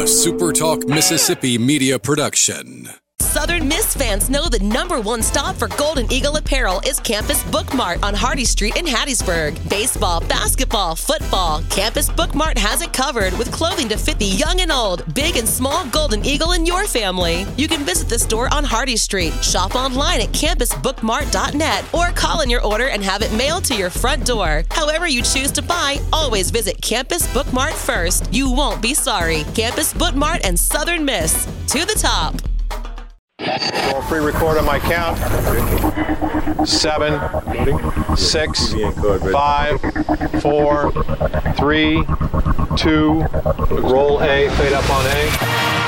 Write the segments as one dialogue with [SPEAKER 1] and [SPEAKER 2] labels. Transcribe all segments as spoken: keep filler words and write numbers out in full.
[SPEAKER 1] a Super Talk Mississippi media production.
[SPEAKER 2] Southern Miss fans know the number one stop for Golden Eagle apparel is Campus Book Mart on Hardy Street in Hattiesburg. Baseball, basketball, football, Campus Book Mart has it covered with clothing to fit the young and old, big and small Golden Eagle in your family. You can visit the store on Hardy Street, shop online at campus book mart dot net, or call in your order and have it mailed to your front door. However you choose to buy, always visit Campus Book Mart first. You won't be sorry. Campus Book Mart and Southern Miss. To the top.
[SPEAKER 3] Roll pre-record on my count. Seven, six, five, four, three, two. Roll A, fade up on A.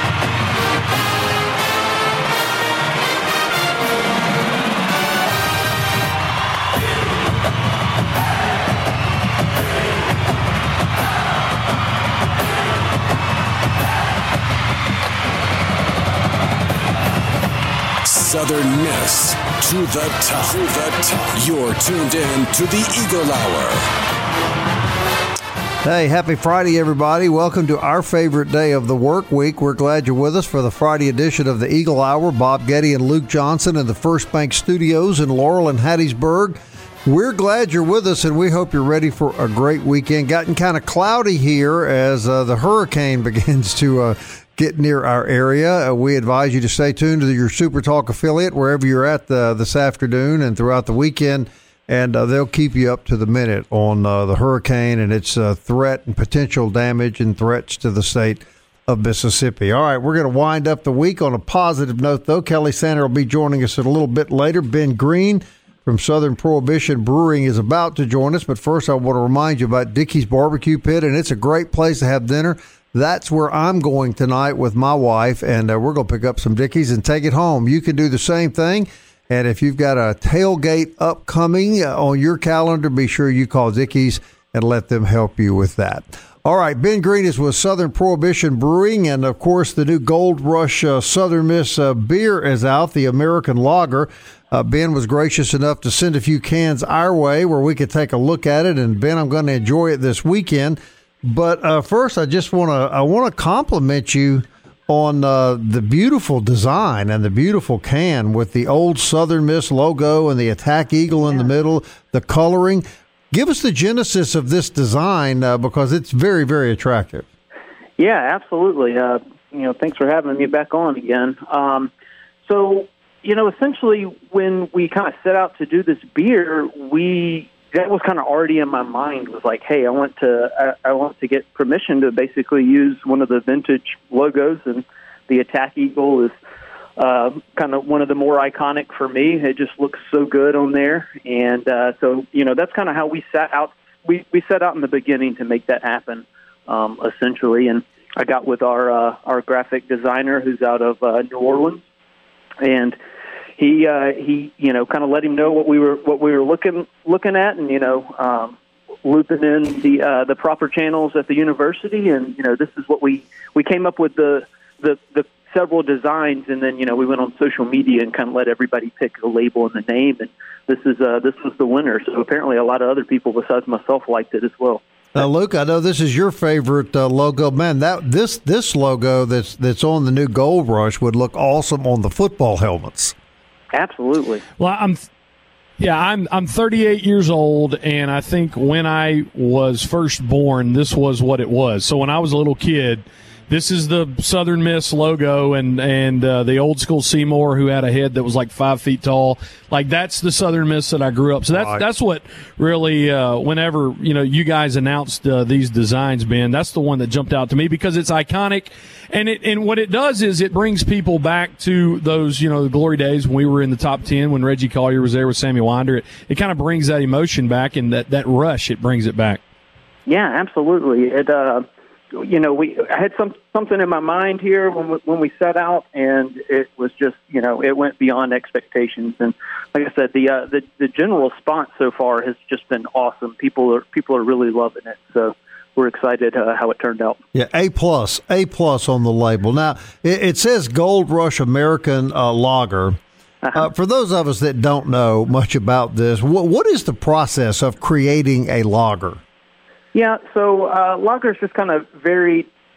[SPEAKER 1] Southern Miss to the top. To the top. You're tuned in to the Eagle Hour.
[SPEAKER 4] Hey, happy Friday, everybody. Welcome to our favorite day of the work week. We're glad you're with us for the Friday edition of the Eagle Hour. Bob Getty and Luke Johnson in the First Bank Studios in Laurel and Hattiesburg. We're glad you're with us, and we hope you're ready for a great weekend. Gotten kind of cloudy here as uh, the hurricane begins to uh, get near our area. Uh, we advise you to stay tuned to your Super Talk affiliate wherever you're at uh, this afternoon and throughout the weekend, and uh, they'll keep you up to the minute on uh, the hurricane and its uh, threat and potential damage and threats to the state of Mississippi. All right, we're going to wind up the week on a positive note, though. Kelly Sander will be joining us a little bit later. Ben Green from Southern Prohibition Brewing is about to join us, but first I want to remind you about Dickey's Barbecue Pit, and it's a great place to have dinner. That's where I'm going tonight with my wife, and uh, we're going to pick up some Dickey's and take it home. You can do the same thing, and if you've got a tailgate upcoming uh, on your calendar, be sure you call Dickey's and let them help you with that. All right, Ben Green is with Southern Prohibition Brewing, and, of course, the new Gold Rush uh, Southern Miss uh, beer is out, the American Lager. Uh, Ben was gracious enough to send a few cans our way where we could take a look at it, and, Ben, I'm going to enjoy it this weekend. But uh, first, I just want to I want to compliment you on uh, the beautiful design and the beautiful can with the old Southern Miss logo and the Attack Eagle in yeah. the middle, the coloring. Give us the genesis of this design uh, because it's very, very attractive.
[SPEAKER 5] Yeah, absolutely. Uh, you know, thanks for having me back on again. Um, so, you know, essentially when we kind of set out to do this beer, we that was kind of already in my mind. Was like, hey, I want to I, I want to get permission to basically use one of the vintage logos, and the Attack Eagle is uh, kind of one of the more iconic for me. It just looks so good on there, and uh, so you know that's kind of how we set out. We we set out in the beginning to make that happen, um, essentially. And I got with our uh, our graphic designer who's out of uh, New Orleans, and He, uh, he, you know, kind of let him know what we were, what we were looking, looking at, and you know, um, looping in the uh, the proper channels at the university, and you know, this is what we we came up with the the, the several designs, and then you know, we went on social media and kind of let everybody pick the label and the name, and this is uh, this was the winner. So apparently, a lot of other people besides myself liked it as well.
[SPEAKER 4] Now, Luke, I know this is your favorite uh, logo. Man, that this this logo that's that's on the new Gold Rush would look awesome on the football helmets.
[SPEAKER 5] Absolutely.
[SPEAKER 6] Well, I'm, yeah, I'm I'm thirty-eight years old, and I think when I was first born, this was what it was. So when I was a little kid, this is the Southern Miss logo, and and uh, the old school Seymour who had a head that was like five feet tall. Like that's the Southern Miss that I grew up. So that's right. that's what really. Uh, whenever you know you guys announced uh, these designs, Ben, that's the one that jumped out to me because it's iconic, and it and what it does is it brings people back to those you know the glory days when we were in the top ten when Reggie Collier was there with Sammy Winder. It it kind of brings that emotion back, and that that rush it brings it back.
[SPEAKER 5] Yeah, absolutely. It. Uh... You know, we I had some something in my mind here when we, when we set out, and it was just you know it went beyond expectations. And like I said, the uh, the the general response so far has just been awesome. People are people are really loving it. So we're excited uh, how it turned out.
[SPEAKER 4] Yeah, A plus, A plus on the label. Now it, it says Gold Rush American uh, Lager. Uh-huh. Uh, for those of us that don't know much about this, what what is the process of creating a lager?
[SPEAKER 5] Yeah, so uh, lager is just kind of very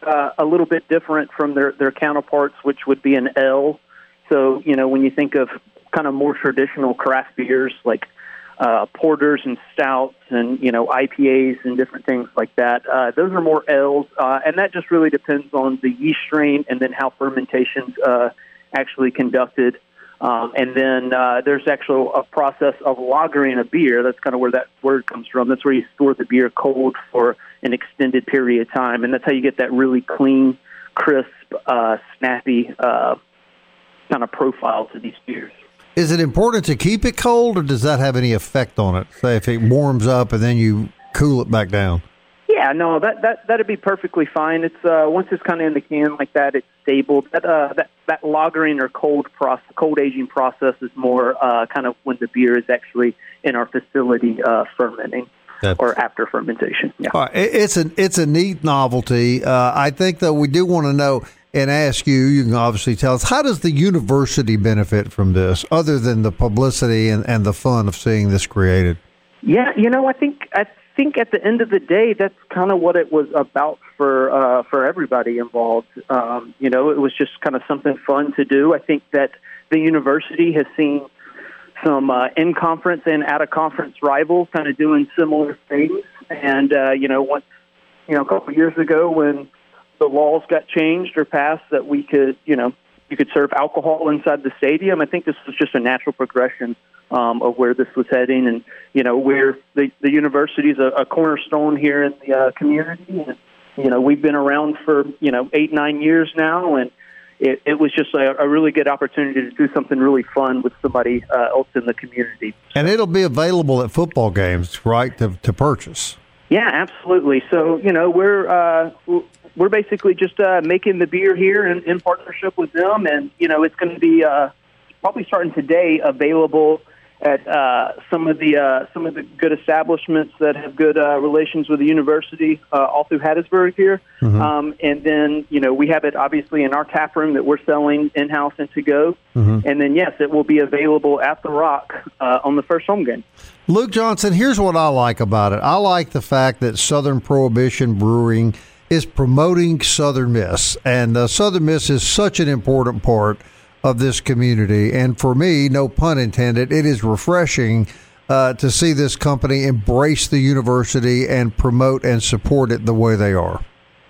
[SPEAKER 5] uh, a little bit different from their, their counterparts, which would be an ale. So, you know, when you think of kind of more traditional craft beers like uh, porters and stouts and, you know, I P As and different things like that, uh, those are more ales. Uh, and that just really depends on the yeast strain and then how fermentation's uh, actually conducted. Um, and then uh, there's actually a process of lagering a beer. That's kind of where that word comes from. That's where you store the beer cold for an extended period of time. And that's how you get that really clean, crisp, uh, snappy uh, kind of profile to these beers.
[SPEAKER 4] Is it important to keep it cold, or does that have any effect on it? Say if it warms up and then you cool it back down?
[SPEAKER 5] Yeah, no, that that that'd be perfectly fine. It's uh, once it's kind of in the can like that, it's stable. That uh, that that lagering or cold process, cold aging process is more uh, kind of when the beer is actually in our facility uh, fermenting. That's, or after fermentation. Yeah.
[SPEAKER 4] All right. It's a it's a neat novelty. Uh, I think that we do want to know and ask you. You can obviously tell us, how does the university benefit from this, other than the publicity and, and the fun of seeing this created?
[SPEAKER 5] Yeah, you know, I think I think at the end of the day, that's kind of what it was about for uh, for everybody involved. Um, you know, it was just kind of something fun to do. I think that the university has seen some uh, in-conference and out-of-conference rivals kind of doing similar things. And, uh, you know, once, you know, a couple of years ago when the laws got changed or passed that we could, you know, you could serve alcohol inside the stadium, I think this was just a natural progression um, of where this was heading. And, you know, where the, the university is a, a cornerstone here in the uh, community. And, you know, we've been around for, you know, eight, nine years now, and It, it was just a, a really good opportunity to do something really fun with somebody uh, else in the community.
[SPEAKER 4] And it'll be available at football games, right, to, to purchase?
[SPEAKER 5] Yeah, absolutely. So, you know, we're uh, we're basically just uh, making the beer here in, in partnership with them. And, you know, it's going to be uh, probably starting today available at uh, some of the uh, some of the good establishments that have good uh, relations with the university uh, all through Hattiesburg here. Mm-hmm. Um, and then, you know, we have it obviously in our tap room that we're selling in-house and to go. Mm-hmm. And then, yes, it will be available at the Rock uh, on the first home game.
[SPEAKER 4] Luke Johnson, here's what I like about it. I like the fact that Southern Prohibition Brewing is promoting Southern Miss. And uh, Southern Miss is such an important part of this community. And for me, no pun intended, it is refreshing uh, to see this company embrace the university and promote and support it the way they are.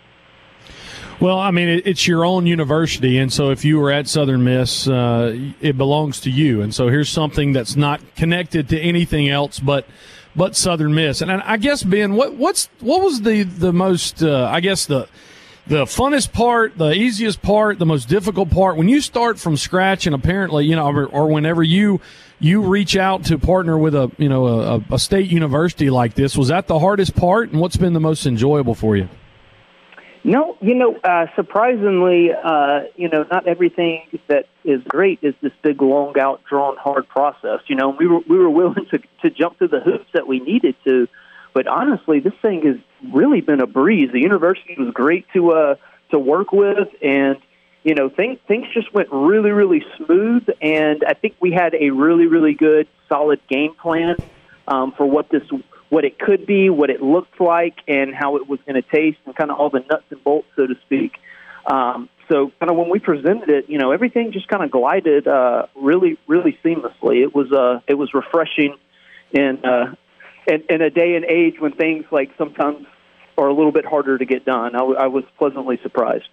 [SPEAKER 6] Well, I mean, it's your own university, and so if you were at Southern Miss, uh, it belongs to you. And so here's something that's not connected to anything else but but Southern Miss. And I guess, Ben, what what's what was the the most uh, I guess the the funnest part, the easiest part, the most difficult part when you start from scratch, and apparently, you know, or, or whenever you you reach out to partner with a you know a, a state university like this, was that the hardest part, and what's been the most enjoyable for you?
[SPEAKER 5] No, you know, uh, surprisingly, uh, you know, not everything that is great is this big, long out, drawn, hard process. You know, we were we were willing to to jump through the hoops that we needed to, but honestly, this thing has really been a breeze. The university was great to uh, to work with, and you know, things things just went really, really smooth. And I think we had a really, really good, solid game plan um, for what this. what it could be, what it looked like, and how it was going to taste, and kind of all the nuts and bolts, so to speak. Um, so kind of when we presented it, you know, everything just kind of glided uh, really, really seamlessly. It was uh, it was refreshing in, uh, in, in a day and age when things like sometimes are a little bit harder to get done. I, w- I was pleasantly surprised.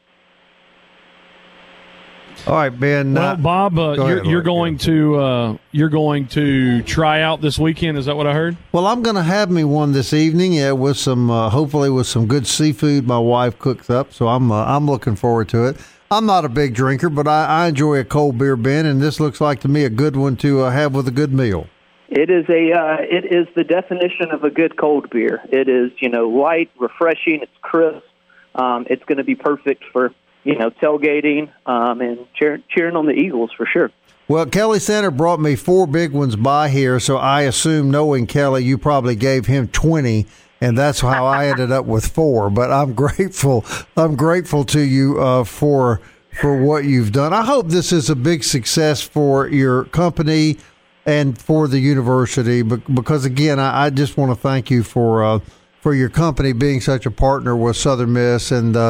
[SPEAKER 4] All right, Ben.
[SPEAKER 6] Well,
[SPEAKER 4] uh,
[SPEAKER 6] Bob, uh,
[SPEAKER 4] go
[SPEAKER 6] you're,
[SPEAKER 4] ahead,
[SPEAKER 6] you're
[SPEAKER 4] Mark,
[SPEAKER 6] going
[SPEAKER 4] yeah.
[SPEAKER 6] to uh, you're going to try out this weekend. Is that what I heard?
[SPEAKER 4] Well, I'm going to have me one this evening. Yeah, with some uh, hopefully with some good seafood my wife cooks up. So I'm uh, I'm looking forward to it. I'm not a big drinker, but I, I enjoy a cold beer, Ben, and this looks like to me a good one to uh, have with a good meal.
[SPEAKER 5] It is a uh, it is the definition of a good cold beer. It is, you know, light, refreshing. It's crisp. Um, it's going to be perfect for, you know, tailgating um, and cheer, cheering on the Eagles for sure.
[SPEAKER 4] Well, Kelly Center brought me four big ones by here, so I assume, knowing Kelly, you probably gave him twenty, and that's how I ended up with four. But I'm grateful. I'm grateful to you uh, for for what you've done. I hope this is a big success for your company and for the university, because again, I, I just want to thank you for uh, for your company being such a partner with Southern Miss, and uh,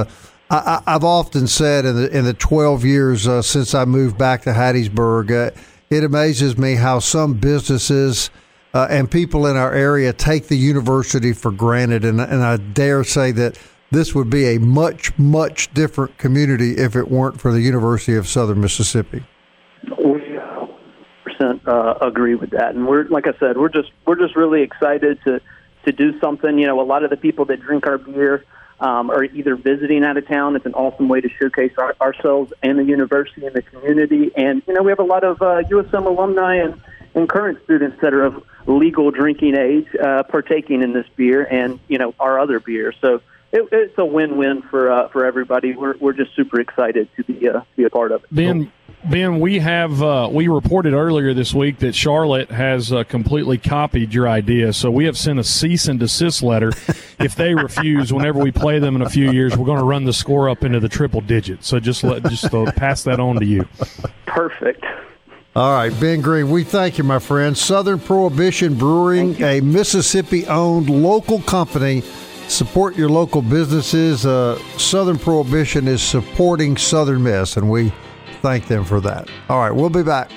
[SPEAKER 4] I, I've often said in the in the twelve years uh, since I moved back to Hattiesburg, uh, it amazes me how some businesses uh, and people in our area take the university for granted, and and I dare say that this would be a much much different community if it weren't for the University of Southern Mississippi.
[SPEAKER 5] We uh, one hundred percent uh, agree with that, and we're like I said, we're just we're just really excited to to do something. You know, a lot of the people that drink our beer Um, or either visiting out of town. It's an awesome way to showcase our, ourselves and the university and the community. And, you know, we have a lot of uh, U S M alumni and, and current students that are of legal drinking age uh, partaking in this beer and, you know, our other beer. So it, it's a win-win for uh, for everybody. We're we're just super excited to be, uh, be a part of it.
[SPEAKER 6] Ben, Ben, we have uh, we reported earlier this week that Charlotte has uh, completely copied your idea. So we have sent a cease and desist letter. If they refuse, whenever we play them in a few years, we're going to run the score up into the triple digits. So just let just uh, pass that on to you.
[SPEAKER 5] Perfect.
[SPEAKER 4] All right, Ben Green, we thank you, my friend. Southern Prohibition Brewing, a Mississippi-owned local company. Support your local businesses. Uh, Southern Prohibition is supporting Southern Miss, and we thank them for that. All right, we'll be back.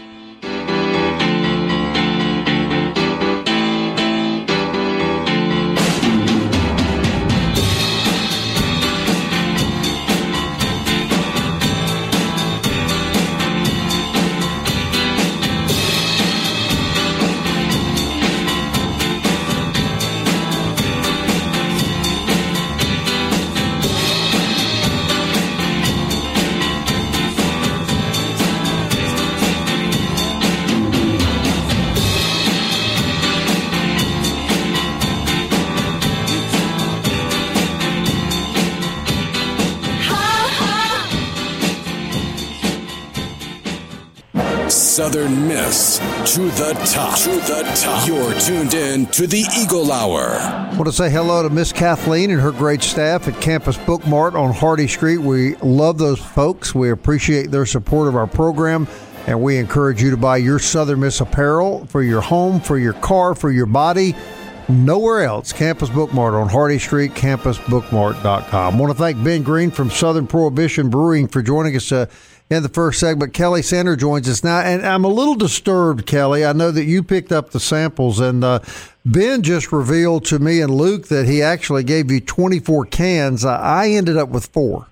[SPEAKER 1] Southern Miss to the top. To the top. You're tuned in to the Eagle Hour.
[SPEAKER 4] I want to say hello to Miss Kathleen and her great staff at Campus Book Mart on Hardy Street. We love those folks. We appreciate their support of our program, and we encourage you to buy your Southern Miss apparel for your home, for your car, for your body. Nowhere else. Campus Book Mart on Hardy Street, campus book mart dot com. I want to thank Ben Green from Southern Prohibition Brewing for joining us uh, in the first segment. Kelly Sander joins us now, and I'm a little disturbed, Kelly. I know that you picked up the samples, and uh, Ben just revealed to me and Luke that he actually gave you twenty-four cans. Uh, I ended up with four.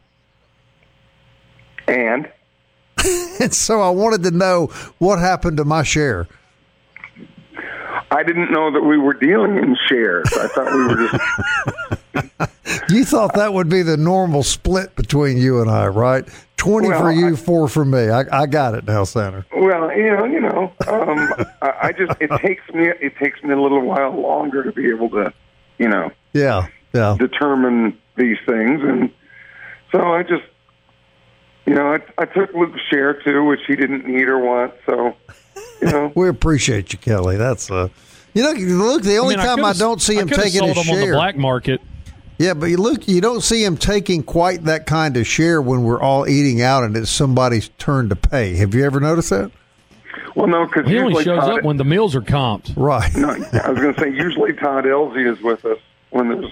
[SPEAKER 7] And?
[SPEAKER 4] And so I wanted to know what happened to my share.
[SPEAKER 7] I didn't know that we were dealing in shares. I thought we were just...
[SPEAKER 4] You thought that would be the normal split between you and I, right? twenty
[SPEAKER 7] well,
[SPEAKER 4] for you,
[SPEAKER 7] I,
[SPEAKER 4] four for me. I, I got it now, Senator.
[SPEAKER 7] Well, you know, you know, um, I, I just it takes me it takes me a little while longer to be able to, you know,
[SPEAKER 4] yeah, yeah,
[SPEAKER 7] determine these things, and so I just, you know, I, I took Luke's share too, which he didn't need or want, so. You know.
[SPEAKER 4] We appreciate you, Kelly. That's uh, you know, Luke. The only I mean, time I, I don't see him taking his
[SPEAKER 6] him
[SPEAKER 4] share
[SPEAKER 6] on the black market.
[SPEAKER 4] Yeah, but Luke, you don't see him taking quite that kind of share when we're all eating out and it's somebody's turn to pay. Have you ever noticed that?
[SPEAKER 7] Well, no, because
[SPEAKER 6] he only shows
[SPEAKER 7] Todd,
[SPEAKER 6] up when the meals are comped.
[SPEAKER 4] Right.
[SPEAKER 7] No, I was going to say usually Todd Elsie is with us when there's.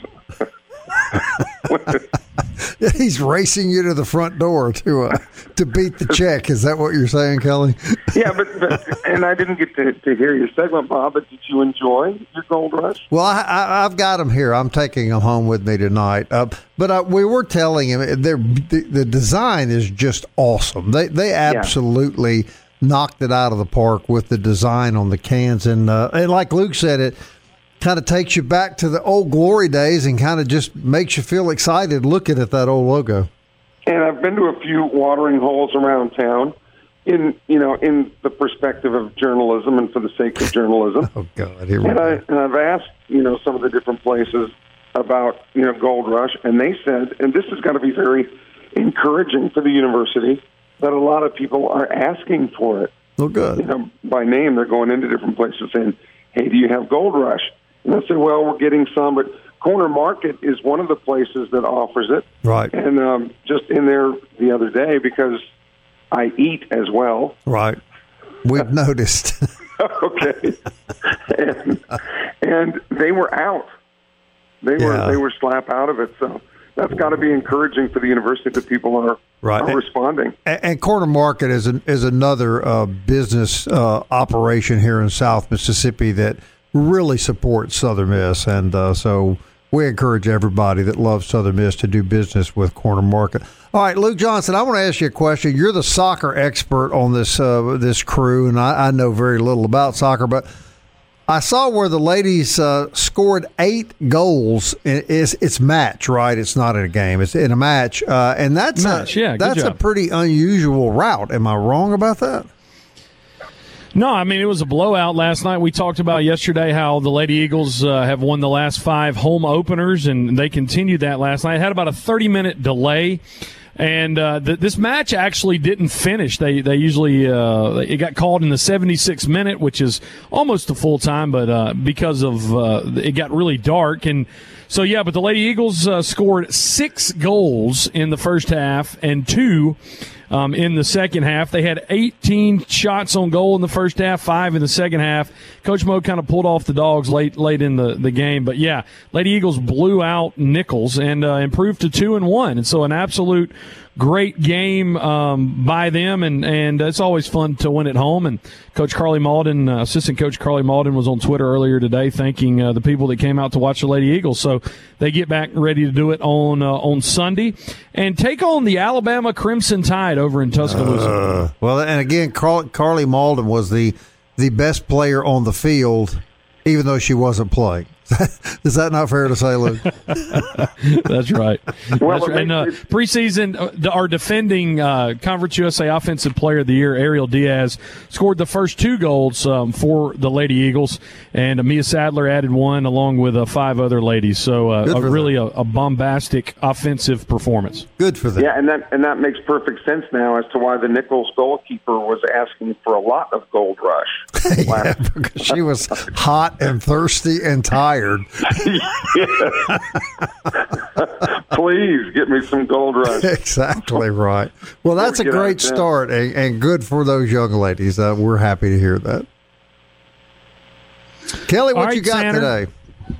[SPEAKER 4] He's racing you to the front door to uh, to beat the check. Is that what you're saying, Kelly?
[SPEAKER 7] Yeah, but, but and I didn't get to, to hear your segment, Bob. But did you enjoy your Gold Rush?
[SPEAKER 4] Well, I, I, I've got them here. I'm taking them home with me tonight. Uh, but uh, we were telling him the, the design is just awesome. They they absolutely yeah. knocked it out of the park with the design on the cans, and uh, and like Luke said, it kind of takes you back to the old glory days and kind of just makes you feel excited looking at that old logo.
[SPEAKER 7] And I've been to a few watering holes around town in, you know, in the perspective of journalism and for the sake of journalism.
[SPEAKER 4] Oh, God. Here we
[SPEAKER 7] and,
[SPEAKER 4] go.
[SPEAKER 7] I, and I've asked, you know, some of the different places about, you know, Gold Rush, and they said, and this has got to be very encouraging for the university, that a lot of people are asking for it.
[SPEAKER 4] Oh, good.
[SPEAKER 7] You know, by name, they're going into different places saying, hey, do you have Gold Rush? And I said, well, we're getting some, but Corner Market is one of the places that offers it.
[SPEAKER 4] Right.
[SPEAKER 7] And um, just in there the other day, because I eat as well.
[SPEAKER 4] Right. We've noticed.
[SPEAKER 7] Okay. And, and they were out. They were
[SPEAKER 4] yeah.
[SPEAKER 7] they were slap out of it. So that's got to be encouraging for the university that people are,
[SPEAKER 4] right.
[SPEAKER 7] are responding.
[SPEAKER 4] And, and Corner Market is an, is another uh, business uh, operation here in South Mississippi that really supports Southern Miss, and uh, so we encourage everybody that loves Southern Miss to do business with Corner Market. All right, Luke Johnson, I want to ask you a question. You're the soccer expert on this uh, this crew, and I, I know very little about soccer, but I saw where the ladies uh, scored eight goals. It's, it's match, right? It's not in a game. It's in a match, uh, and that's
[SPEAKER 6] match,
[SPEAKER 4] a,
[SPEAKER 6] yeah, good
[SPEAKER 4] that's
[SPEAKER 6] job.
[SPEAKER 4] a pretty unusual route. Am I wrong about that?
[SPEAKER 6] No, I mean, it was a blowout last night. We talked about yesterday how the Lady Eagles uh, have won the last five home openers, and they continued that last night. It had about a thirty-minute delay, and uh, th- this match actually didn't finish. They they usually uh, – it got called in the seventy-sixth minute, which is almost a full time, but uh, because of uh, – it got really dark. And so, yeah, but the Lady Eagles uh, scored six goals in the first half and two – Um, in the second half. They had eighteen shots on goal in the first half, five in the second half. Coach Mo kind of pulled off the dogs late late in the, the game. But, yeah, Lady Eagles blew out Nichols and uh, improved to two and one. And so an absolute great game um, by them, and, and it's always fun to win at home. And Coach Carly Malden, uh, Assistant Coach Carly Malden, was on Twitter earlier today thanking uh, the people that came out to watch the Lady Eagles. So they get back ready to do it on uh, on Sunday and take on the Alabama Crimson Tide over in Tuscaloosa.
[SPEAKER 4] Uh, well, and again, Car- Carly Malden was the the best player on the field, even though she wasn't playing. Is that not fair to say, Luke?
[SPEAKER 6] That's right.
[SPEAKER 7] Well,
[SPEAKER 6] That's right. And uh, preseason, uh, our defending uh, Conference U S A Offensive Player of the Year, Ariel Diaz, scored the first two goals um, for the Lady Eagles, and uh, Mia Sadler added one along with uh, five other ladies. So uh, a, really a, a bombastic offensive performance.
[SPEAKER 4] Good for them.
[SPEAKER 7] Yeah, and that and that makes perfect sense now as to why the Nichols goalkeeper was asking for a lot of Gold Rush.
[SPEAKER 4] Yeah, because she was hot and thirsty and tired.
[SPEAKER 7] Please get me some Gold Rush.
[SPEAKER 4] Exactly right. Well, that's a great start, and, and good for those young ladies. Uh, we're happy to hear that. Kelly, what
[SPEAKER 6] right,
[SPEAKER 4] you got
[SPEAKER 6] Sander.
[SPEAKER 4] today?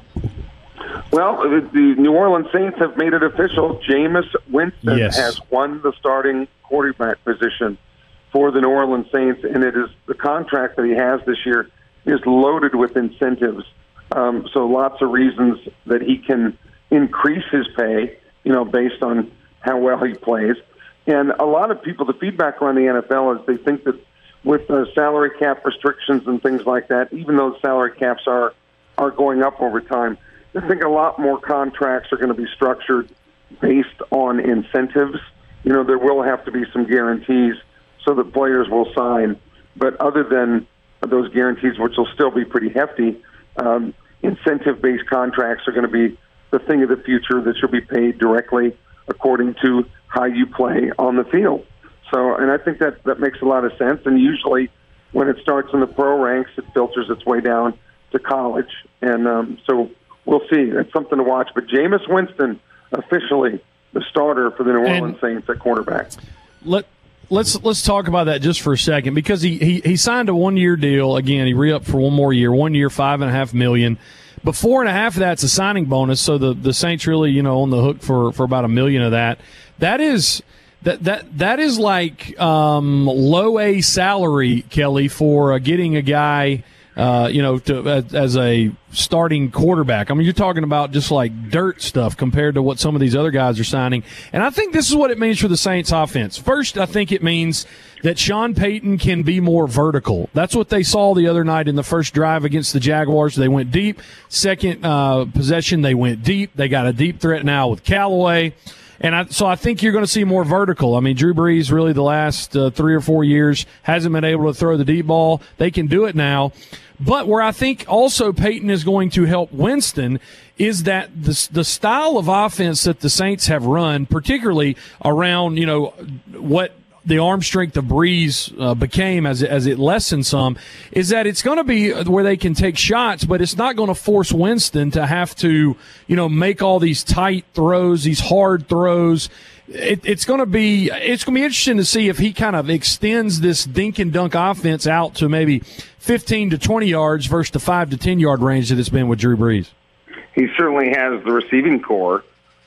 [SPEAKER 7] Well, the, the New Orleans Saints have made it official. Jameis Winston
[SPEAKER 6] Yes.
[SPEAKER 7] has won the starting quarterback position for the New Orleans Saints, and it is the contract that he has this year is loaded with incentives. Um, so lots of reasons that he can increase his pay, you know, based on how well he plays. And a lot of people, the feedback around the N F L is they think that with the salary cap restrictions and things like that, even though the salary caps are, are going up over time, I think a lot more contracts are going to be structured based on incentives. You know, there will have to be some guarantees so that players will sign. But other than those guarantees, which will still be pretty hefty, um, incentive-based contracts are going to be the thing of the future that should be paid directly according to how you play on the field. So, and I think that, that makes a lot of sense. And usually when it starts in the pro ranks, it filters its way down to college. And um, so we'll see. It's something to watch. But Jameis Winston, officially the starter for the New Orleans
[SPEAKER 6] And
[SPEAKER 7] Saints at quarterback.
[SPEAKER 6] Let, let's let's talk about that just for a second, because he, he, he signed a one-year deal. Again, he re-upped for one more year, one year, five and a half million. But four and a half of that's a signing bonus, so the, the Saints really, you know, on the hook for, for about a million of that. That is that that that is like um, low A salary, Kelly, for uh, getting a guy, uh, you know, to, as, as a starting quarterback. I mean, you're talking about just like dirt stuff compared to what some of these other guys are signing. And I think this is what it means for the Saints offense. First, I think it means that Sean Payton can be more vertical. That's what they saw the other night in the first drive against the Jaguars. They went deep. Second uh, possession, they went deep. They got a deep threat now with Callaway. And I, so I think you're going to see more vertical. I mean, Drew Brees really the last uh, three or four years hasn't been able to throw the deep ball. They can do it now. But where I think also Peyton is going to help Winston is that the, the style of offense that the Saints have run, particularly around, you know, what the arm strength of Brees uh, became as it, as it lessened some, is that it's going to be where they can take shots, but it's not going to force Winston to have to, you know, make all these tight throws, these hard throws. It, it's going to be it's going to be interesting to see if he kind of extends this dink and dunk offense out to maybe fifteen to twenty yards versus the five to ten yard range that it's been with Drew Brees.
[SPEAKER 7] He certainly has the receiving core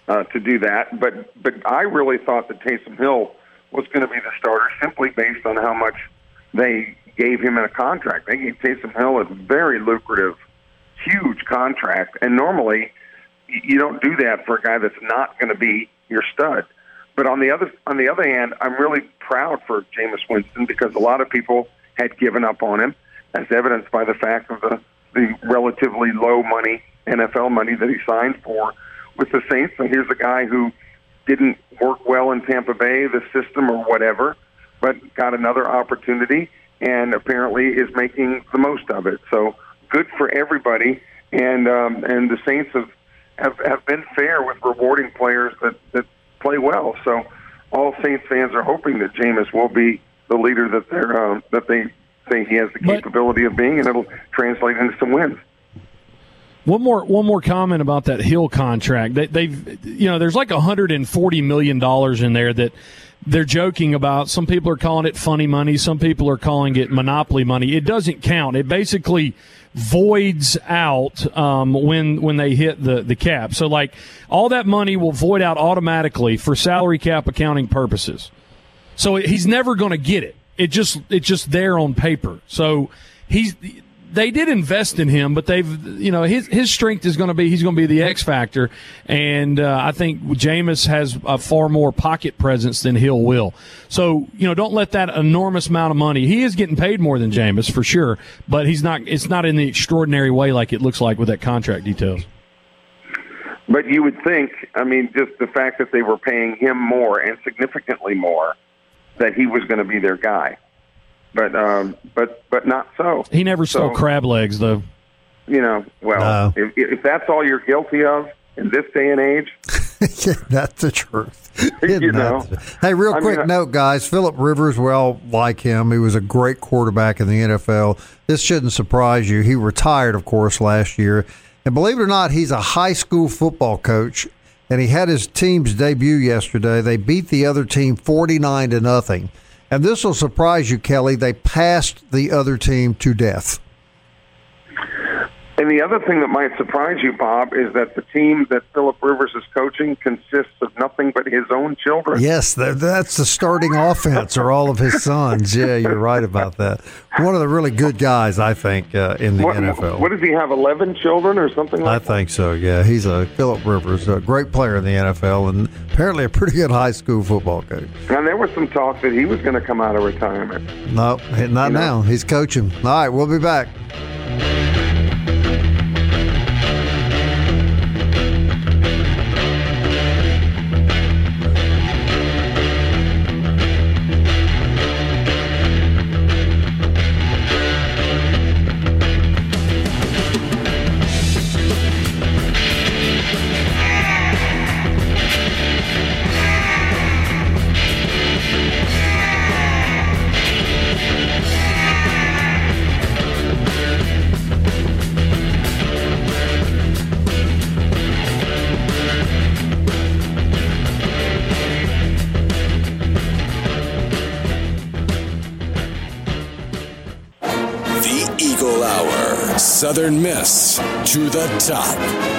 [SPEAKER 7] uh, to do that. But but I really thought that Taysom Hill was going to be the starter simply based on how much they gave him in a contract. They gave Taysom Hill a very lucrative, huge contract, and normally you don't do that for a guy that's not going to be your stud. But on the other on the other hand, I'm really proud for Jameis Winston because a lot of people had given up on him, as evidenced by the fact of the, the relatively low money, N F L money that he signed for with the Saints. And here's a guy who didn't work well in Tampa Bay, the system or whatever, but got another opportunity and apparently is making the most of it. So good for everybody. And um, and the Saints have, have, have been fair with rewarding players that, that play well. So all Saints fans are hoping that Jameis will be the leader that they're uh, that they think he has the capability of being, and it'll translate into some wins.
[SPEAKER 6] One more, one more comment about that Hill contract. They, they've, you know, there's like one hundred forty million dollars in there that they're joking about. Some people are calling it funny money. Some people are calling it monopoly money. It doesn't count. It basically voids out um, when when they hit the, the cap. So, like, all that money will void out automatically for salary cap accounting purposes. So he's never going to get it. It just it's just there on paper. So he's they did invest in him, but they've you know his his strength is going to be he's going to be the X factor, and uh, I think Jameis has a far more pocket presence than Hill will. So you know don't let that enormous amount of money. He is getting paid more than Jameis for sure, but he's not. It's not in the extraordinary way like it looks like with that contract details.
[SPEAKER 7] But you would think, I mean, just the fact that they were paying him more and significantly more, that he was going to be their guy, but um, but but not so.
[SPEAKER 6] He never stole so, crab legs, though.
[SPEAKER 7] You know, well, no. if, if that's all you're guilty of in this day and age,
[SPEAKER 4] that's the truth.
[SPEAKER 7] You know.
[SPEAKER 4] Hey, real
[SPEAKER 7] I
[SPEAKER 4] quick
[SPEAKER 7] mean,
[SPEAKER 4] note, guys. Phillip Rivers, we all like him. He was a great quarterback in the N F L. This shouldn't surprise you. He retired, of course, last year, and believe it or not, he's a high school football coach. And he had his team's debut yesterday. They beat the other team forty-nine to nothing. And this will surprise you, Kelly. They passed the other team to death.
[SPEAKER 7] And the other thing that might surprise you, Bob, is that the team that Phillip Rivers is coaching consists of nothing but his own children.
[SPEAKER 4] Yes, that's the starting offense, or all of his sons. Yeah, you're right about that. One of the really good guys, I think, uh, in the
[SPEAKER 7] what,
[SPEAKER 4] N F L.
[SPEAKER 7] What does he have, eleven children or something like
[SPEAKER 4] I
[SPEAKER 7] that?
[SPEAKER 4] I think so, yeah. He's a Phillip Rivers, a great player in the N F L, and apparently a pretty good high school football coach.
[SPEAKER 7] And there was some talk that he was going to come out of retirement.
[SPEAKER 4] No, not you know? now. He's coaching. All right, we'll be back.
[SPEAKER 1] Southern Miss to the top.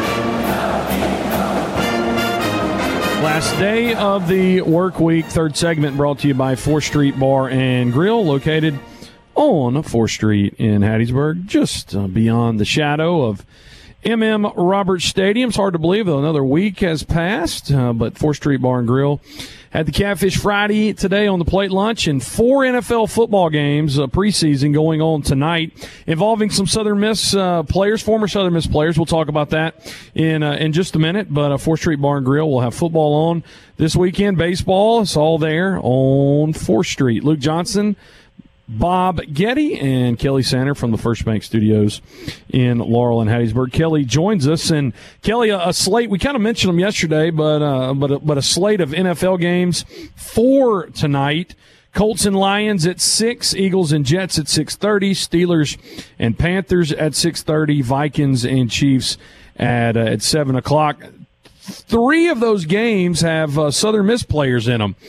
[SPEAKER 6] Last day of the work week, third segment brought to you by fourth Street Bar and Grill, located on fourth Street in Hattiesburg, just uh, beyond the shadow of M M Roberts Stadium. It's hard to believe, though, another week has passed, uh, but fourth Street Bar and Grill had the Catfish Friday today on the plate lunch, and four N F L football games, uh, preseason, going on tonight, involving some Southern Miss uh, players, former Southern Miss players. We'll talk about that in uh, in just a minute, but uh, fourth Street Bar and Grill will have football on this weekend. Baseball, it's all there on fourth Street. Luke Johnson, Bob Getty, and Kelly Sander from the First Bank Studios in Laurel and Hattiesburg. Kelly joins us, and Kelly, a, a slate. We kind of mentioned them yesterday, but uh, but a, but a slate of N F L games for tonight. Colts and Lions at six, Eagles and Jets at six thirty, Steelers and Panthers at six thirty, Vikings and Chiefs at uh, at seven o'clock. Three of those games have uh, Southern Miss players in them.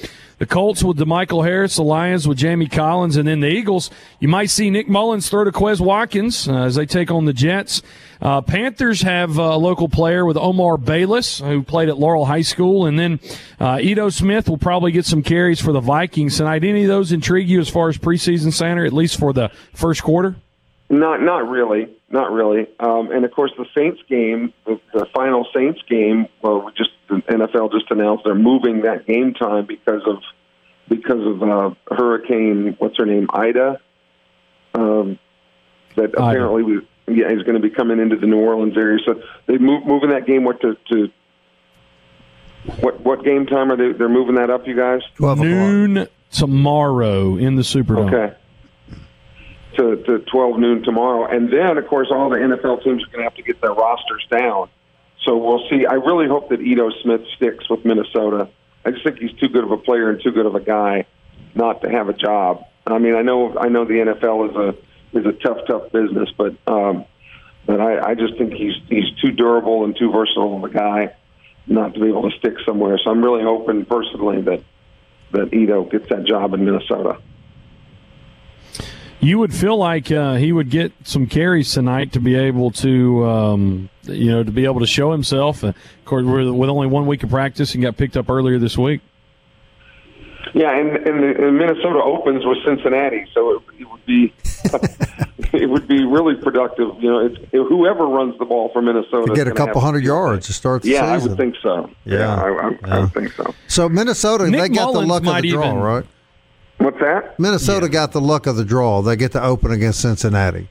[SPEAKER 6] The Colts with DeMichael Harris, the Lions with Jamie Collins, and then the Eagles, you might see Nick Mullins throw to Quez Watkins uh, as they take on the Jets. Uh, Panthers have a local player with Omar Bayless, who played at Laurel High School, and then uh, Ito Smith will probably get some carries for the Vikings tonight. Any of those intrigue you as far as preseason center, at least for the first quarter?
[SPEAKER 7] Not, not really, not really. Um, and of course, the Saints game, the, the final Saints game. Well, we just the N F L just announced they're moving that game time because of because of uh, Hurricane. What's her name? Ida. Um, that apparently we, yeah is going to be coming into the New Orleans area. So they move moving that game. What to, to what what game time are they? They're moving that up, you guys.
[SPEAKER 6] Noon tomorrow in the Superdome.
[SPEAKER 7] Okay. To, to twelve noon tomorrow. And then, of course, all the N F L teams are going to have to get their rosters down. So we'll see. I really hope that Ito Smith sticks with Minnesota. I just think he's too good of a player and too good of a guy not to have a job. I mean, I know I know the N F L is a is a tough, tough business, but um, but I, I just think he's he's too durable and too versatile of a guy not to be able to stick somewhere. So I'm really hoping personally that, that Ito gets that job in Minnesota.
[SPEAKER 6] You would feel like uh, he would get some carries tonight to be able to, um, you know, to be able to show himself. Uh, of course, we're with only one week of practice and got picked up earlier this week.
[SPEAKER 7] Yeah, and, and, the, and Minnesota opens with Cincinnati, so it, it would be it would be really productive. You know, it's, it, whoever runs the ball for Minnesota,
[SPEAKER 4] you get a couple hundred yards to start the
[SPEAKER 7] yeah,
[SPEAKER 4] season.
[SPEAKER 7] Yeah, I would think so.
[SPEAKER 4] Yeah,
[SPEAKER 7] yeah, I, I,
[SPEAKER 4] yeah.
[SPEAKER 7] I would think so.
[SPEAKER 4] So Minnesota,
[SPEAKER 6] Nick
[SPEAKER 4] they got
[SPEAKER 6] Mullins
[SPEAKER 4] the luck of the draw,
[SPEAKER 6] even,
[SPEAKER 4] right?
[SPEAKER 7] What's that?
[SPEAKER 4] Minnesota
[SPEAKER 6] yeah.
[SPEAKER 4] got the luck of the draw. They get to open against Cincinnati.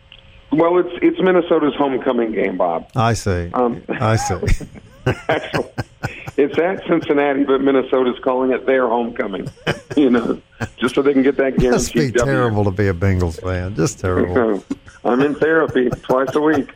[SPEAKER 7] Well, it's it's Minnesota's homecoming game, Bob.
[SPEAKER 4] I see.
[SPEAKER 7] Um,
[SPEAKER 4] I see.
[SPEAKER 7] Actually, it's at Cincinnati, but Minnesota's calling it their homecoming. You know, just so they can get that guaranteed.
[SPEAKER 4] Must be
[SPEAKER 7] W.
[SPEAKER 4] terrible to be a Bengals fan. Just terrible.
[SPEAKER 7] I'm in therapy twice a week.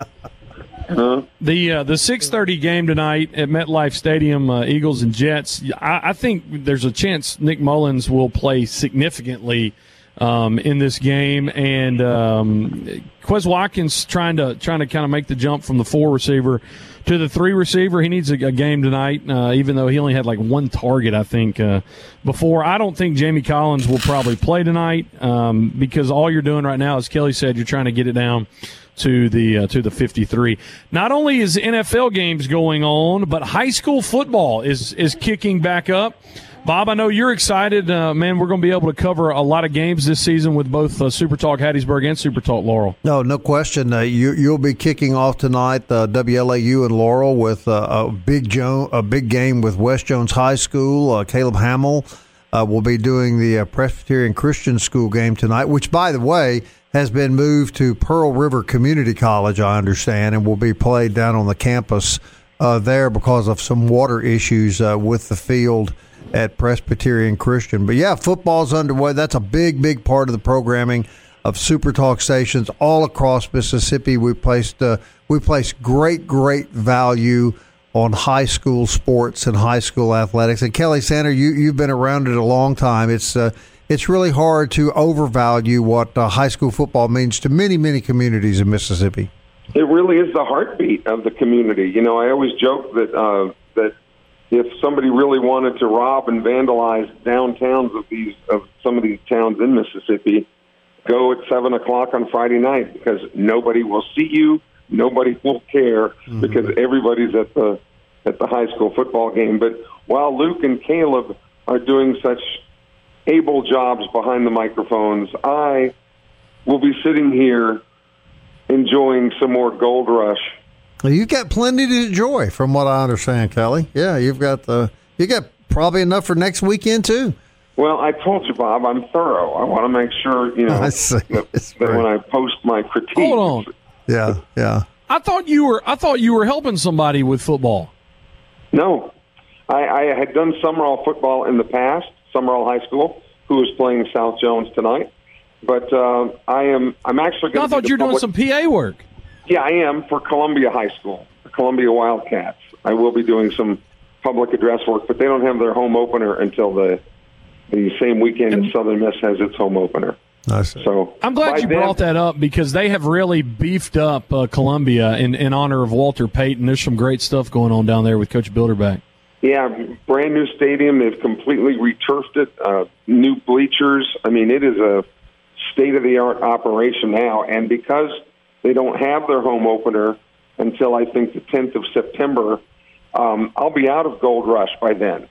[SPEAKER 7] Huh?
[SPEAKER 6] The uh, the six thirty game tonight at MetLife Stadium, uh, Eagles and Jets. I, I think there's a chance Nick Mullins will play significantly um, in this game, and um, Quez Watkins trying to trying to kind of make the jump from the four receiver to the three receiver. He needs a, a game tonight, uh, even though he only had like one target, I think, uh, before. I don't think Jamie Collins will probably play tonight um, because all you're doing right now, as Kelly said, you're trying to get it down to the uh, to the fifty-three. Not only is N F L games going on, but high school football is is kicking back up. Bob, I know you're excited. Uh, man, we're going to be able to cover a lot of games this season with both uh, Super Talk Hattiesburg and Super Talk Laurel.
[SPEAKER 4] No, no question. Uh, you, you'll be kicking off tonight, uh, W L A U and Laurel, with uh, a big jo- a big game with West Jones High School. Uh, Caleb Hamill uh, will be doing the uh, Presbyterian Christian School game tonight, which, by the way, has been moved to Pearl River Community College, I understand, and will be played down on the campus uh, there because of some water issues uh, with the field at Presbyterian Christian. But, yeah, football's underway. That's a big, big part of the programming of Super Talk stations all across Mississippi. We placed uh, we place great, great value on high school sports and high school athletics. And, Kelly Sander, you, you've been around it a long time. It's uh, It's really hard to overvalue what uh, high school football means to many, many communities in Mississippi.
[SPEAKER 7] It really is the heartbeat of the community. You know, I always joke that uh, that if somebody really wanted to rob and vandalize downtowns of these of some of these towns in Mississippi, go at seven o'clock on Friday night because nobody will see you, nobody will care mm-hmm. because everybody's at the at the high school football game. But while Luke and Caleb are doing such able jobs behind the microphones, I will be sitting here enjoying some more Gold Rush.
[SPEAKER 4] Well, you've got plenty to enjoy, from what I understand, Kelly. Yeah, you've got the you got probably enough for next weekend too.
[SPEAKER 7] Well, I told you, Bob, I'm thorough. I want to make sure you know
[SPEAKER 4] I see.
[SPEAKER 7] that, that when I post my critique.
[SPEAKER 6] Hold on.
[SPEAKER 4] Yeah, yeah.
[SPEAKER 6] I thought you were I thought you were helping somebody with football.
[SPEAKER 7] No, I, I had done Summerall football in the past. Summerall High School, who is playing South Jones tonight. But uh, I am I'm actually going
[SPEAKER 6] I thought you were doing some P A work.
[SPEAKER 7] Yeah, I am for Columbia High School, the Columbia Wildcats. I will be doing some public address work, but they don't have their home opener until the the same weekend that Southern Miss has its home opener.
[SPEAKER 4] Nice.
[SPEAKER 7] So
[SPEAKER 6] I'm glad you
[SPEAKER 7] then,
[SPEAKER 6] brought that up because they have really beefed up uh, Columbia in, in honor of Walter Payton. There's some great stuff going on down there with Coach Bilderback.
[SPEAKER 7] Yeah, brand new stadium. They've completely returfed it, uh, new bleachers. I mean, it is a state-of-the-art operation now. And because they don't have their home opener until, I think, the tenth of September, um, I'll be out of Gold Rush by then.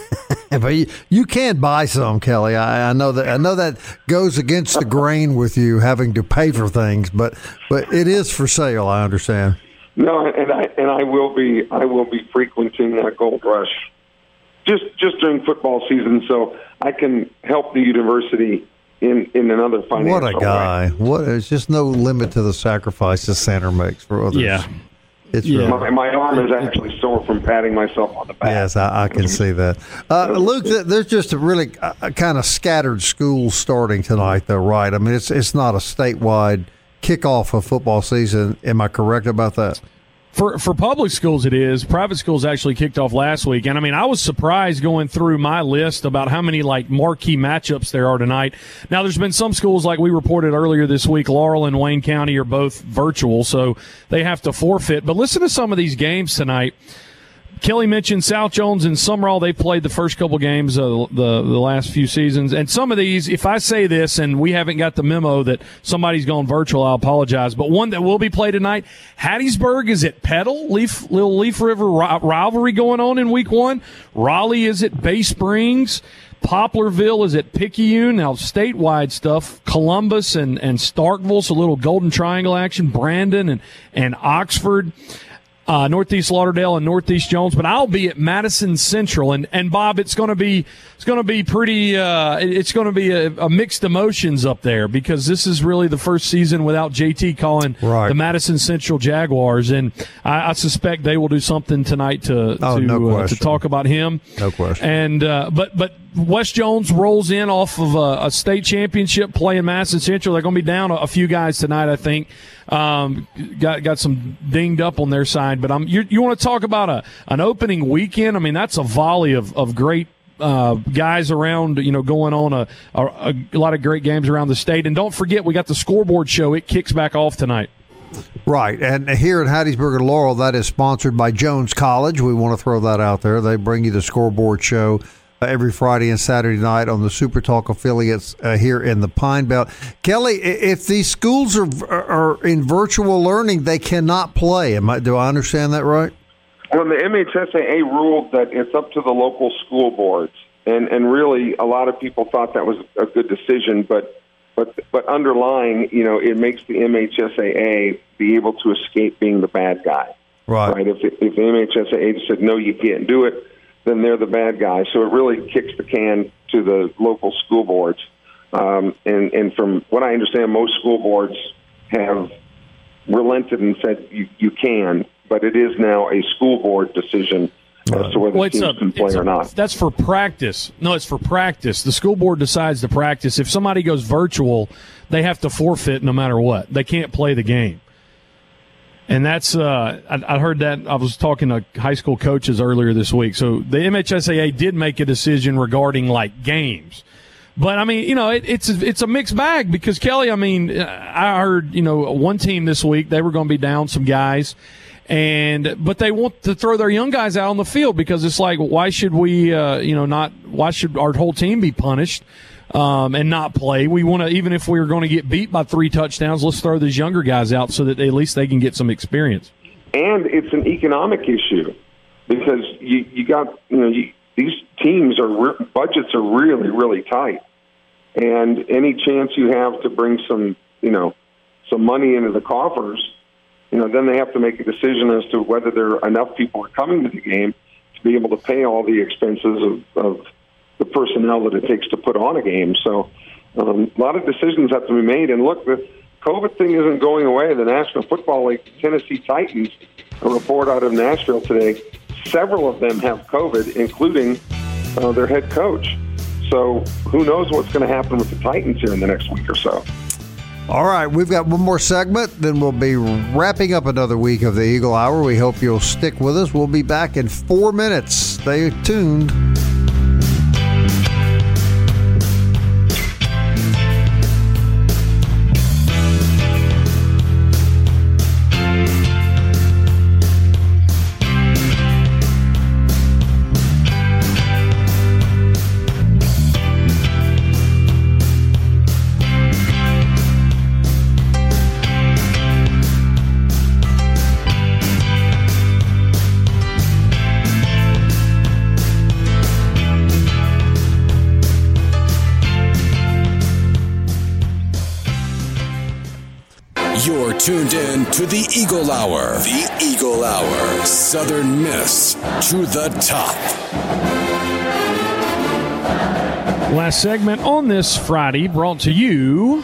[SPEAKER 4] But you, you can buy some, Kelly. I, I know that. I know that goes against the grain with you having to pay for things, but but it is for sale. I understand.
[SPEAKER 7] No, and I and I will be I will be frequenting that Gold Rush just just during football season, so I can help the university in, in another financial
[SPEAKER 4] What a guy!
[SPEAKER 7] way.
[SPEAKER 4] What there's just no limit to the sacrifices Santa makes for others.
[SPEAKER 6] Yeah.
[SPEAKER 4] It's
[SPEAKER 6] Yeah.
[SPEAKER 4] really,
[SPEAKER 7] My, my arm is actually sore from patting myself on the back.
[SPEAKER 4] yes, I, I can see that. Uh, Luke, th- there's just a really uh, kind of scattered schools starting tonight, though, right? I mean, it's it's not a statewide kickoff of football season. Am I correct about that?
[SPEAKER 6] For for public schools, it is. Private schools actually kicked off last week. And, I mean, I was surprised going through my list about how many, like, marquee matchups there are tonight. Now, there's been some schools, like we reported earlier this week, Laurel and Wayne County are both virtual, so they have to forfeit. But listen to some of these games tonight. Kelly mentioned South Jones and Sumrall. They played the first couple games of the, the last few seasons. And some of these, if I say this and we haven't got the memo that somebody's gone virtual, I apologize. But one that will be played tonight, Hattiesburg is at Petal, Leaf, little Leaf River ri- rivalry going on in week one. Raleigh is at Bay Springs. Poplarville is at Picayune. Now, statewide stuff, Columbus and, and Starkville, so a little Golden Triangle action, Brandon and, and Oxford. Uh, Northeast Lauderdale and Northeast Jones, but I'll be at Madison Central, and, and Bob, it's going to be it's going to be pretty. Uh, it's going to be a, a mixed emotions up there because this is really the first season without J T calling
[SPEAKER 4] Right.
[SPEAKER 6] the Madison Central Jaguars, and I, I suspect they will do something tonight to
[SPEAKER 4] Oh,
[SPEAKER 6] to,
[SPEAKER 4] no
[SPEAKER 6] uh, to
[SPEAKER 4] question.
[SPEAKER 6] talk about him.
[SPEAKER 4] No question.
[SPEAKER 6] And uh, but but West Jones rolls in off of a, a state championship play in Madison Central. They're going to be down a, a few guys tonight, I think. Um, got got some dinged up on their side, but I'm you, you want to talk about a an opening weekend? I mean, that's a volley of of great uh, guys around. You know, going on a, a a lot of great games around the state. And don't forget, we got the scoreboard show. It kicks back off tonight.
[SPEAKER 4] Right, and here at Hattiesburg and Laurel, that is sponsored by Jones College. We want to throw that out there. They bring you the scoreboard show uh, every Friday and Saturday night on the Super Talk affiliates uh, here in the Pine Belt. Kelly, i- if these schools are are in virtual learning, they cannot play. Am I, do I understand that right?
[SPEAKER 7] Well, the M H S A A ruled that it's up to the local school boards, and and really a lot of people thought that was a good decision, but but but underlying, you know, it makes the M H S A A be able to escape being the bad guy.
[SPEAKER 4] Right.
[SPEAKER 7] Right. If if the M H S A A said no, you can't do it, then they're the bad guy. So it really kicks the can to the local school boards. Um, and and from what I understand, most school boards have relented and said you you can. But it is now a school board decision as to whether
[SPEAKER 6] Well, it's
[SPEAKER 7] teams
[SPEAKER 6] a,
[SPEAKER 7] can play
[SPEAKER 6] it's
[SPEAKER 7] or
[SPEAKER 6] a-
[SPEAKER 7] not.
[SPEAKER 6] That's for practice. No, it's for practice. The school board decides to practice. If somebody goes virtual, they have to forfeit no matter what. They can't play the game. And that's, uh, I, I heard that. I was talking to high school coaches earlier this week. So the M H S A A did make a decision regarding, like, games. But, I mean, you know, it, it's, a, it's a mixed bag because, Kelly, I mean, I heard, you know, one team this week, they were going to be down some guys. And but they want to throw their young guys out on the field because it's like, why should we, uh, you know, not? Why should our whole team be punished um, and not play? We want to, even if we were going to get beat by three touchdowns, let's throw these younger guys out so that at least they can get some experience.
[SPEAKER 7] And it's an economic issue because you you got you know you, these teams are re- budgets are really really tight, and any chance you have to bring some you know some money into the coffers. You know, then they have to make a decision as to whether there are enough people are coming to the game to be able to pay all the expenses of, of the personnel that it takes to put on a game. So um, a lot of decisions have to be made. And look, the COVID thing isn't going away. The National Football League, Tennessee Titans, a report out of Nashville today, several of them have COVID, including uh, their head coach. So who knows what's going to happen with the Titans here in the next week or so.
[SPEAKER 4] All right, we've got one more segment, then we'll be wrapping up another week of the Eagle Hour. We hope you'll stick with us. We'll be back in four minutes. Stay tuned.
[SPEAKER 1] You're tuned in to the Eagle Hour. The Eagle Hour. Southern Miss to the top.
[SPEAKER 6] Last segment on this Friday brought to you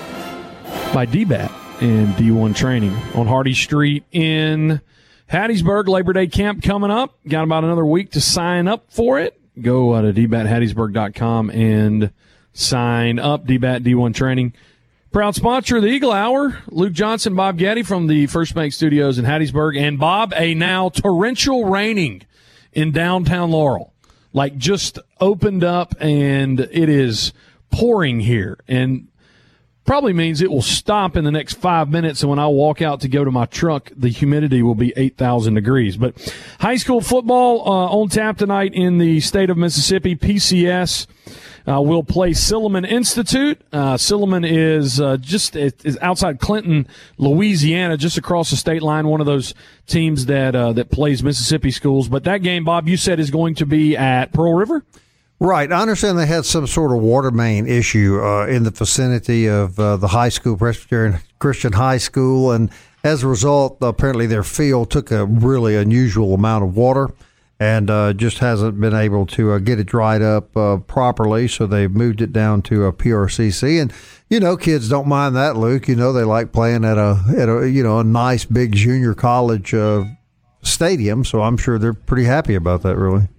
[SPEAKER 6] by D BAT and D one Training on Hardy Street in Hattiesburg. Labor Day camp coming up. Got about another week to sign up for it. Go uh, to d bat hattiesburg dot com and sign up. D BAT, D one Training. Proud sponsor of the Eagle Hour. Luke Johnson, Bob Getty from the First Bank Studios in Hattiesburg. And Bob, a now torrential raining in downtown Laurel. Like just opened up and it is pouring here. And probably means it will stop in the next five minutes, and when I walk out to go to my truck, the humidity will be eight thousand degrees. But high school football uh, on tap tonight in the state of Mississippi. P C S uh, will play Silliman Institute. Uh, Silliman is uh, just is outside Clinton, Louisiana, just across the state line, one of those teams that uh, that plays Mississippi schools. But that game, Bob, you said is going to be at Pearl River?
[SPEAKER 4] Right. I understand they had some sort of water main issue uh, in the vicinity of uh, the high school, Presbyterian Christian High School, and as a result, apparently their field took a really unusual amount of water and uh, just hasn't been able to uh, get it dried up uh, properly, so they moved it down to a P R C C. And, you know, kids don't mind that, Luke. You know, they like playing at a, at a you know, a nice big junior college uh, stadium, so I'm sure they're pretty happy about that, really.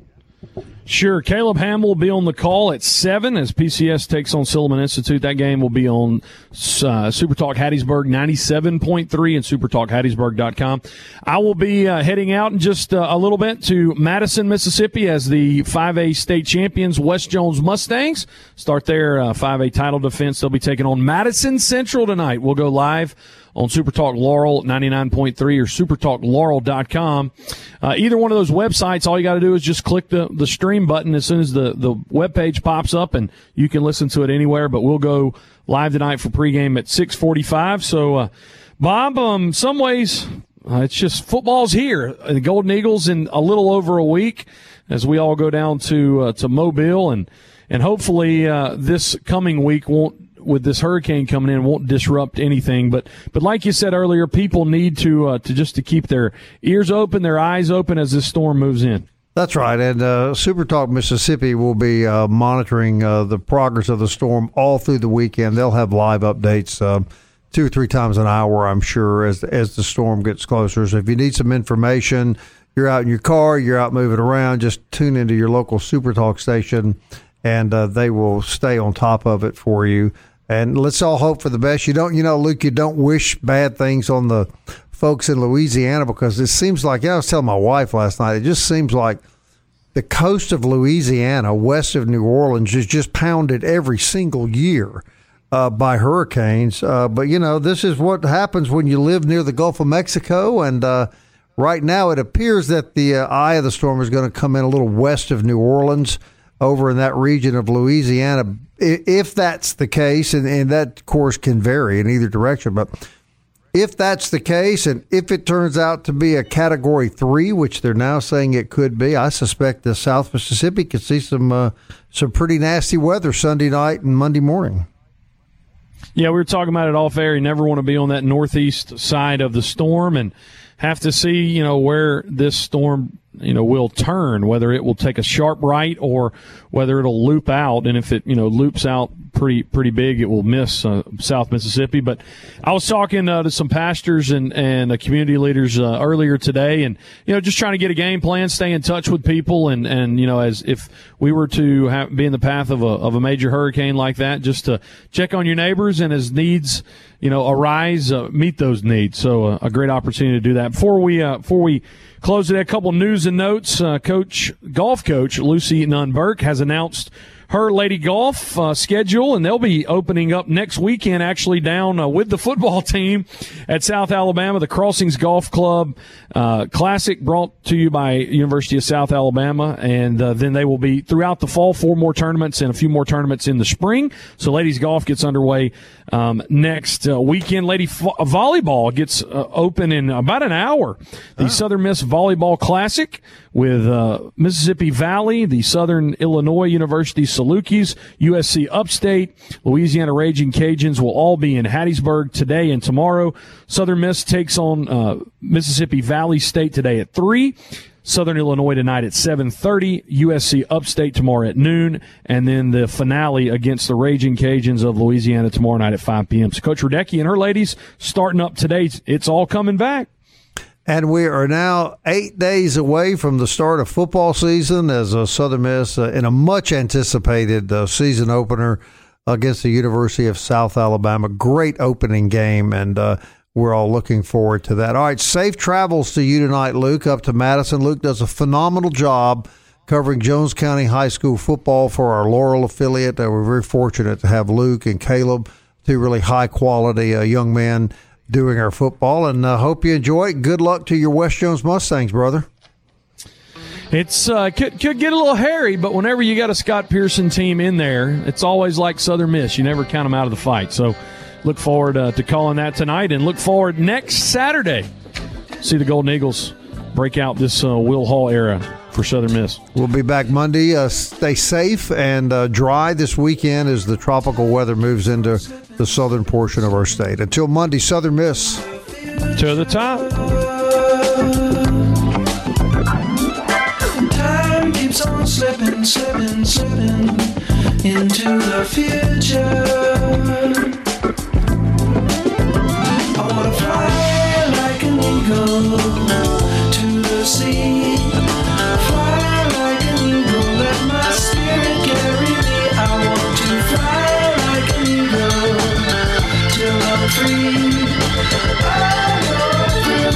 [SPEAKER 6] Sure. Caleb Hamill will be on the call at seven as P C S takes on Silliman Institute. That game will be on uh, Super Talk Hattiesburg ninety-seven point three and super talk hattiesburg dot com. I will be uh, heading out in just uh, a little bit to Madison, Mississippi as the five A state champions, West Jones Mustangs, start their uh, five A title defense. They'll be taking on Madison Central tonight. We'll go live on Super Talk Laurel ninety-nine point three or super talk laurel dot com. Uh, either one of those websites, all you got to do is just click the, the stream button as soon as the, the webpage pops up, and you can listen to it anywhere. But we'll go live tonight for pregame at six forty-five. So, uh, Bob, um, some ways uh, it's just football's here. The Golden Eagles in a little over a week as we all go down to uh, to Mobile, and, and hopefully uh, this coming week won't, with this hurricane coming in, won't disrupt anything. But but like you said earlier, people need to uh, to just to keep their ears open, their eyes open as this storm moves in.
[SPEAKER 4] That's right, and uh, Super Talk Mississippi will be uh, monitoring uh, the progress of the storm all through the weekend. They'll have live updates uh, two or three times an hour, I'm sure, as as the storm gets closer. So if you need some information, you're out in your car, you're out moving around, just tune into your local Super Talk station, and uh, they will stay on top of it for you. And let's all hope for the best. You don't, you know, Luke, you don't wish bad things on the folks in Louisiana, because it seems like, yeah, I was telling my wife last night, it just seems like the coast of Louisiana, west of New Orleans, is just pounded every single year uh, by hurricanes. Uh, but, you know, this is what happens when you live near the Gulf of Mexico. And uh, right now it appears that the uh, eye of the storm is going to come in a little west of New Orleans, over in that region of Louisiana. If that's the case, and, and that, of course, can vary in either direction, but if that's the case, and if it turns out to be a Category three, which they're now saying it could be, I suspect the South Mississippi could see some uh, some pretty nasty weather Sunday night and Monday morning.
[SPEAKER 6] Yeah, we were talking about it off air. You never want to be on that northeast side of the storm, and have to see, you know, where this storm, you know, will turn, whether it will take a sharp right or whether it'll loop out. And if it, you know, loops out pretty pretty big, it will miss uh, South Mississippi. But I was talking uh, to some pastors and, and uh, community leaders uh, earlier today, and, you know, just trying to get a game plan, stay in touch with people. And, and you know, as if we were to have, be in the path of a, of a major hurricane like that, just to check on your neighbors, and as needs, you know, arise, uh, meet those needs. So uh, a great opportunity to do that. Before we, uh, before we close today, a couple news and notes. Uh, coach, golf coach Lucy Nunn Burke has announced her Lady Golf uh, schedule, and they'll be opening up next weekend, actually down uh, with the football team at South Alabama, the Crossings Golf Club uh, Classic, brought to you by University of South Alabama, and uh, then they will be throughout the fall, four more tournaments and a few more tournaments in the spring. So ladies golf gets underway um, next uh, weekend. Lady fo- volleyball gets uh, open in about an hour. The oh. Southern Miss Volleyball Classic with uh, Mississippi Valley, the Southern Illinois University Salukis, U S C Upstate, Louisiana Raging Cajuns will all be in Hattiesburg today and tomorrow. Southern Miss takes on uh, Mississippi Valley State today at three. Southern Illinois tonight at seven thirty, U S C Upstate tomorrow at noon, and then the finale against the Raging Cajuns of Louisiana tomorrow night at five p.m. So Coach Radecki and her ladies starting up today. It's all coming back.
[SPEAKER 4] And we are now eight days away from the start of football season as a Southern Miss uh, in a much-anticipated uh, season opener against the University of South Alabama. Great opening game, and uh, we're all looking forward to that. All right, safe travels to you tonight, Luke, up to Madison. Luke does a phenomenal job covering Jones County High School football for our Laurel affiliate. Uh, we're very fortunate to have Luke and Caleb, two really high-quality uh, young men, doing our football, and uh, hope you enjoy it. Good luck to your West Jones Mustangs, brother.
[SPEAKER 6] It's uh, could, could get a little hairy, but whenever you got a Scott Pearson team in there, it's always like Southern Miss. You never count them out of the fight. So look forward uh, to calling that tonight, and look forward next Saturday. See the Golden Eagles break out this uh, Will Hall era for Southern Miss.
[SPEAKER 4] We'll be back Monday. Uh, stay safe and uh, dry this weekend as the tropical weather moves into the southern portion of our state. Until Monday, Southern Miss.
[SPEAKER 6] To the top.
[SPEAKER 8] Time keeps on slipping, slipping, slipping into the future. I want to fly like an eagle to the sea. Fly like an eagle, let my spirit carry me. I want to fly like an eagle till I'm free. I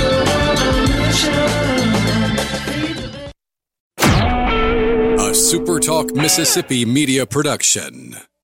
[SPEAKER 8] go through the revolution.
[SPEAKER 1] A SuperTalk Mississippi media production.